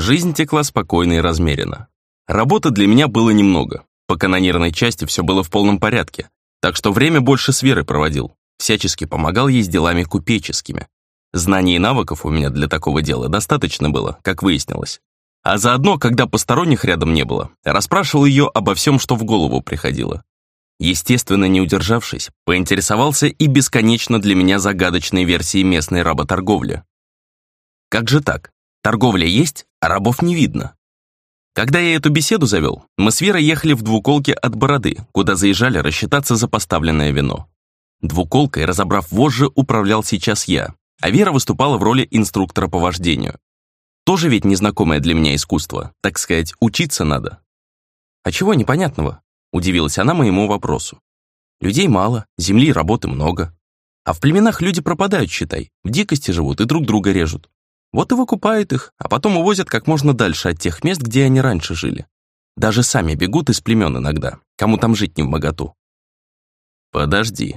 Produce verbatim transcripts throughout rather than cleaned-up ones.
Жизнь текла спокойно и размеренно. Работы для меня было немного. По канонерной части все было в полном порядке, так что время больше с Верой проводил. Всячески помогал ей с делами купеческими. Знаний и навыков у меня для такого дела достаточно было, как выяснилось. А заодно, когда посторонних рядом не было, расспрашивал ее обо всем, что в голову приходило. Естественно, не удержавшись, поинтересовался и бесконечно для меня загадочной версией местной работорговли. Как же так? Торговля есть, а рабов не видно. Когда я эту беседу завел, мы с Верой ехали в двуколке от Бороды, куда заезжали рассчитаться за поставленное вино. Двуколкой, разобрав вожжи, управлял сейчас я, а Вера выступала в роли инструктора по вождению. Тоже ведь незнакомое для меня искусство, так сказать, учиться надо. «А чего непонятного?» — удивилась она моему вопросу. «Людей мало, земли и работы много. А в племенах люди пропадают, считай, в дикости живут и друг друга режут. Вот и выкупают их, а потом увозят как можно дальше от тех мест, где они раньше жили. Даже сами бегут из племен иногда, кому там жить невмоготу». «Подожди.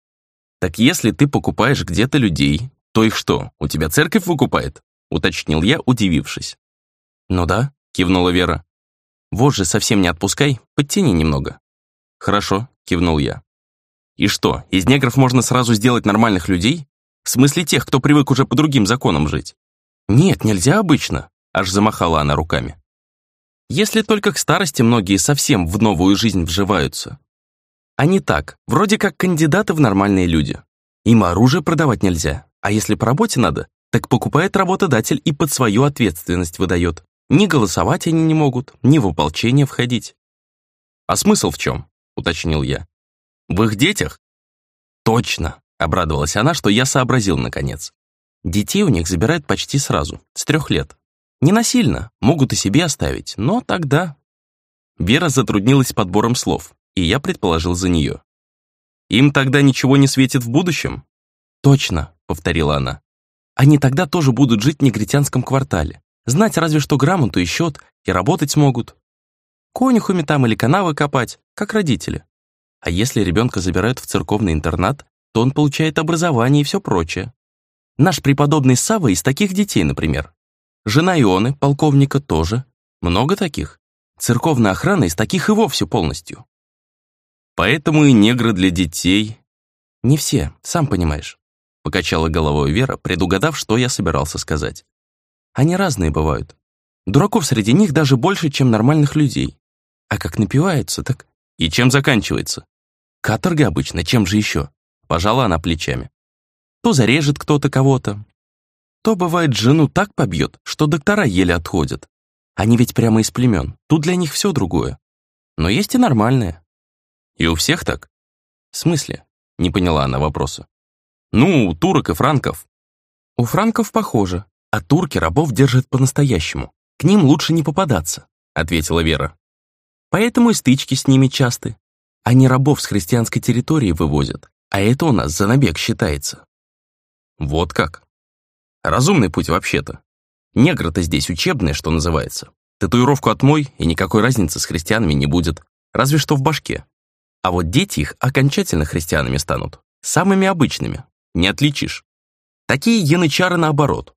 Так если ты покупаешь где-то людей, то их что, у тебя церковь выкупает?» — уточнил я, удивившись. «Ну да», — кивнула Вера. «Вожжи совсем не отпускай, подтяни немного». «Хорошо», — кивнул я. «И что, из негров можно сразу сделать нормальных людей? В смысле тех, кто привык уже по другим законам жить?» «Нет, нельзя обычно», — аж замахала она руками. «Если только к старости многие совсем в новую жизнь вживаются. А не так, вроде как кандидаты в нормальные люди. Им оружие продавать нельзя, а если по работе надо, так покупает работодатель и под свою ответственность выдает. Ни голосовать они не могут, ни в ополчение входить». «А смысл в чем?» — уточнил я. «В их детях?» «Точно!» — обрадовалась она, что я сообразил наконец. «Детей у них забирают почти сразу, с трех лет. Не насильно, могут и себе оставить, но тогда...» Вера затруднилась с подбором слов, и я предположил за нее. «Им тогда ничего не светит в будущем?» «Точно!» — повторила она. «Они тогда тоже будут жить в негритянском квартале. Знать разве что грамоту и счет, и работать смогут. Конюхами там или канавы копать, как родители. А если ребенка забирают в церковный интернат, то он получает образование и все прочее. Наш преподобный Савва из таких детей, например. Жена Ионы, полковника, тоже. Много таких. Церковная охрана из таких и вовсе полностью». «Поэтому и негры для детей...» «Не все, сам понимаешь», — покачала головой Вера, предугадав, что я собирался сказать. «Они разные бывают. Дураков среди них даже больше, чем нормальных людей. А как напиваются, так...» «И чем заканчивается?» «Каторга обычно, чем же еще?» — пожала она плечами. «То зарежет кто-то кого-то, то, бывает, жену так побьет, что доктора еле отходят. Они ведь прямо из племен, тут для них все другое. Но есть и нормальные». «И у всех так?» «В смысле?» — не поняла она вопроса. «Ну, у турок и франков». «У франков похоже, а турки рабов держат по-настоящему. К ним лучше не попадаться», — ответила Вера. «Поэтому и стычки с ними часты. Они рабов с христианской территории вывозят, а это у нас за набег считается». «Вот как? Разумный путь вообще-то. Негры-то здесь учебные, что называется. Татуировку отмой, и никакой разницы с христианами не будет, разве что в башке. А вот дети их окончательно христианами станут, самыми обычными, не отличишь. Такие янычары наоборот».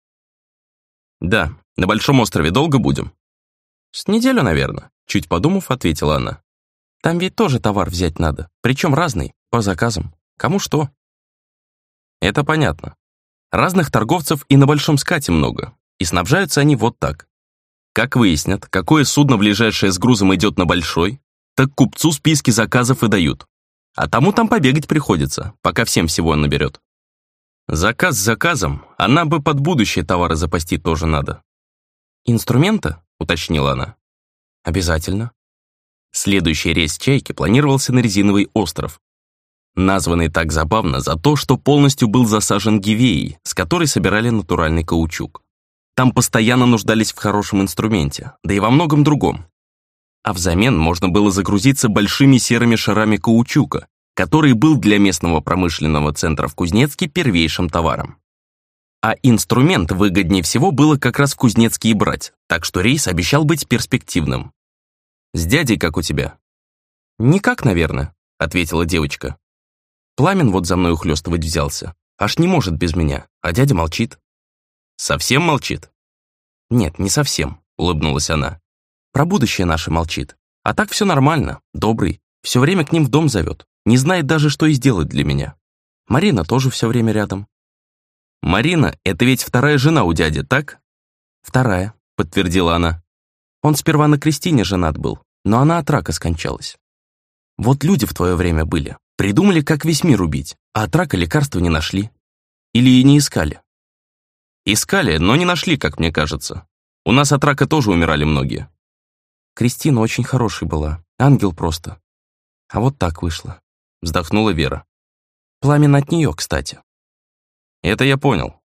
«Да, на Большом острове долго будем?» «С неделю, наверное», — чуть подумав, ответила она. «Там ведь тоже товар взять надо, причем разный, по заказам. Кому что». «Это понятно. Разных торговцев и на Большом скате много, и снабжаются они вот так. Как выяснят, какое судно ближайшее с грузом идет на Большой, так купцу списки заказов и дают. А тому там побегать приходится, пока всем всего он наберет. Заказ с заказом, а нам бы под будущее товары запасти тоже надо». «Инструмента?» — уточнила она. «Обязательно». Следующий рейс «Чайки» планировался на резиновый остров, названный так забавно за то, что полностью был засажен гивеей, с которой собирали натуральный каучук. Там постоянно нуждались в хорошем инструменте, да и во многом другом. А взамен можно было загрузиться большими серыми шарами каучука, который был для местного промышленного центра в Кузнецке первейшим товаром. А инструмент выгоднее всего было как раз в Кузнецке и брать, так что рейс обещал быть перспективным. «С дядей как у тебя?» «Никак, наверное», — ответила девочка. «Пламен вот за мной ухлёстывать взялся. Аж не может без меня, а дядя молчит». «Совсем молчит?» «Нет, не совсем», — улыбнулась она. «Про будущее наше молчит. А так все нормально, добрый, все время к ним в дом зовет. Не знает даже, что и сделать для меня. Марина тоже все время рядом». «Марина — это ведь вторая жена у дяди, так?» «Вторая», — подтвердила она. «Он сперва на Кристине женат был, но она от рака скончалась. Вот люди в твое время были, придумали, как весь мир убить, а от рака лекарства не нашли. Или и не искали». «Искали, но не нашли, как мне кажется. У нас от рака тоже умирали многие». «Кристина очень хорошей была, ангел просто. А вот так вышло», — вздохнула Вера. «Пламен от нее, кстати». «Это я понял».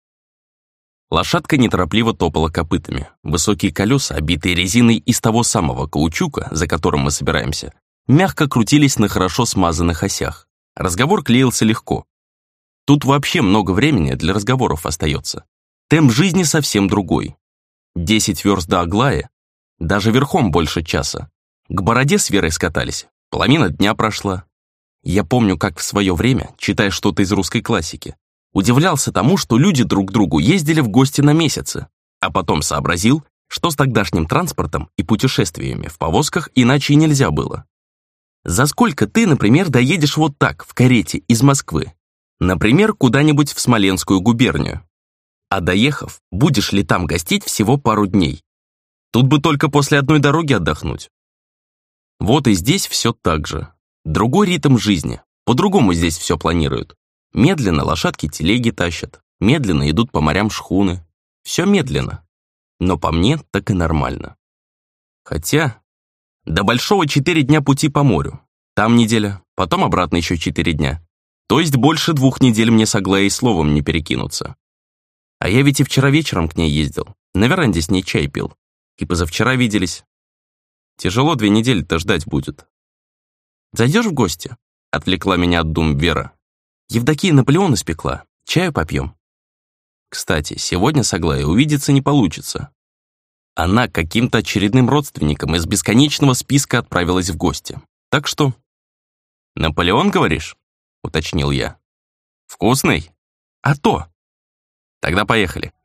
Лошадка неторопливо топала копытами. Высокие колеса, обитые резиной из того самого каучука, за которым мы собираемся, мягко крутились на хорошо смазанных осях. Разговор клеился легко. Тут вообще много времени для разговоров остается. Темп жизни совсем другой. Десять верст до Аглая, даже верхом больше часа. К Бороде с Верой скатались, половина дня прошла. Я помню, как в свое время, читая что-то из русской классики, удивлялся тому, что люди друг к другу ездили в гости на месяцы, а потом сообразил, что с тогдашним транспортом и путешествиями в повозках иначе и нельзя было. За сколько ты, например, доедешь вот так, в карете, из Москвы? Например, куда-нибудь в Смоленскую губернию. А доехав, будешь ли там гостить всего пару дней? Тут бы только после одной дороги отдохнуть. Вот и здесь все так же. Другой ритм жизни. По-другому здесь все планируют. Медленно лошадки телеги тащат, медленно идут по морям шхуны. Все медленно. Но по мне так и нормально. Хотя до Большого четыре дня пути по морю. Там неделя, потом обратно еще четыре дня. То есть больше двух недель мне с Аглаей словом не перекинуться. А я ведь и вчера вечером к ней ездил, на веранде с ней чай пил. И позавчера виделись. Тяжело две недели-то ждать будет. «Зайдешь в гости?» — отвлекла меня от дум Вера. «Евдокия Наполеон испекла. Чаю попьем». Кстати, сегодня с Аглаей увидеться не получится. Она к каким-то очередным родственникам из бесконечного списка отправилась в гости. Так что... «Наполеон, говоришь?» — уточнил я. «Вкусный?» «А то!» «Тогда поехали».